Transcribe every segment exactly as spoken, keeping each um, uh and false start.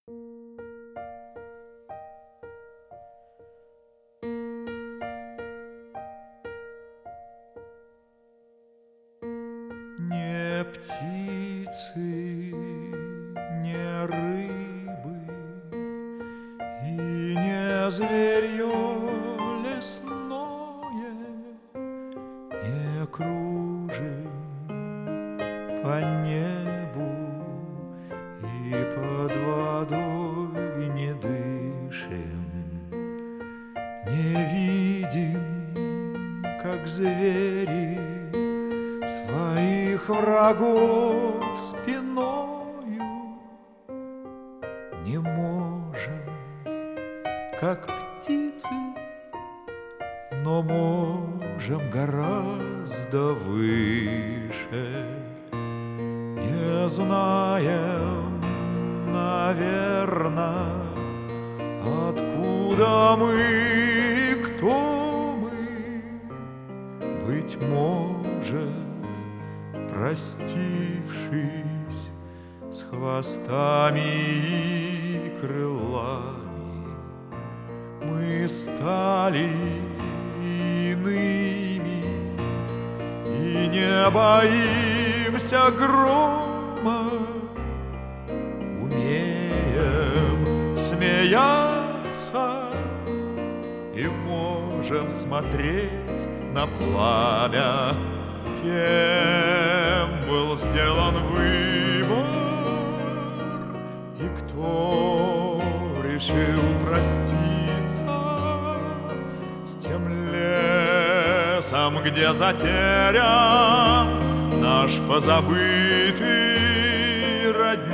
Не птицы, не рыбы и не зверье лесное не кружим по небу и под водой не дышим, не видим, как звери, своих врагов спиною, не можем, как птицы, но можем гораздо выше. Не знаем, наверно, откуда мы и кто мы, быть может, простившись с хвостами и крылами, мы стали иными и не боимся грома, умеем смеяться и можем смотреть на пламя. Кем был сделан выбор, и кто решил проститься с тем лесом, где затерян наш позабытый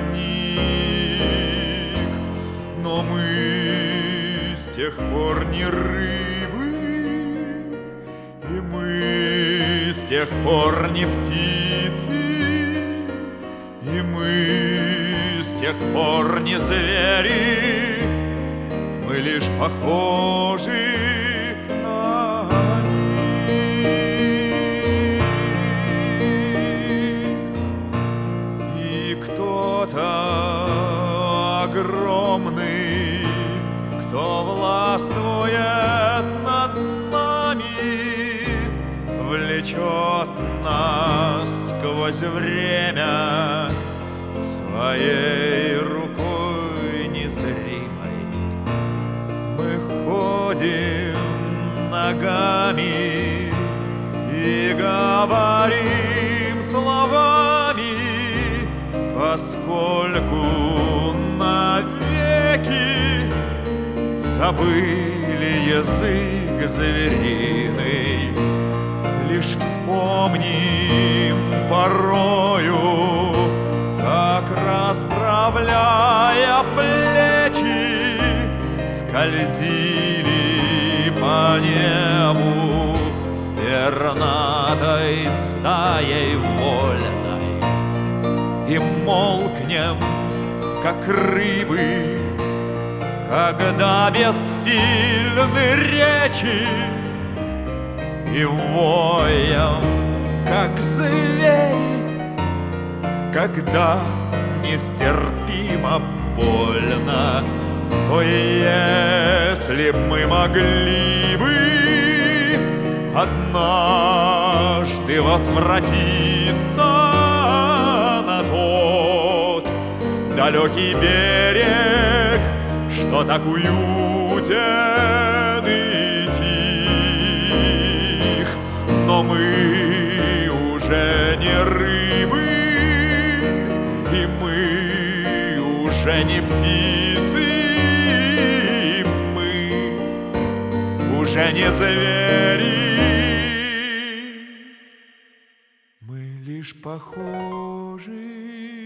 родник. Но мы с тех пор не рыбы, и мы с тех пор не птицы, и мы с тех пор не звери, мы лишь похожи на них. И кто-то огромный, кто властвует над нами, влечет нас сквозь время своей рукой незримой. Мы ходим ногами и говорим словами, поскольку навеки забыли язык звериный. Лишь вспомним порою, как, расправляя плечи, скользили по небу пернатой стаей вольной, и молкнем, как рыбы, когда бессильны речи, и воем, как звери, когда нестерпимо больно. Ой, если б мы могли бы однажды возвратиться на тот далекий берег, что так уютен и тих. Но мы уже не рыбы, и мы уже не птицы, и мы уже не звери, мы лишь похожи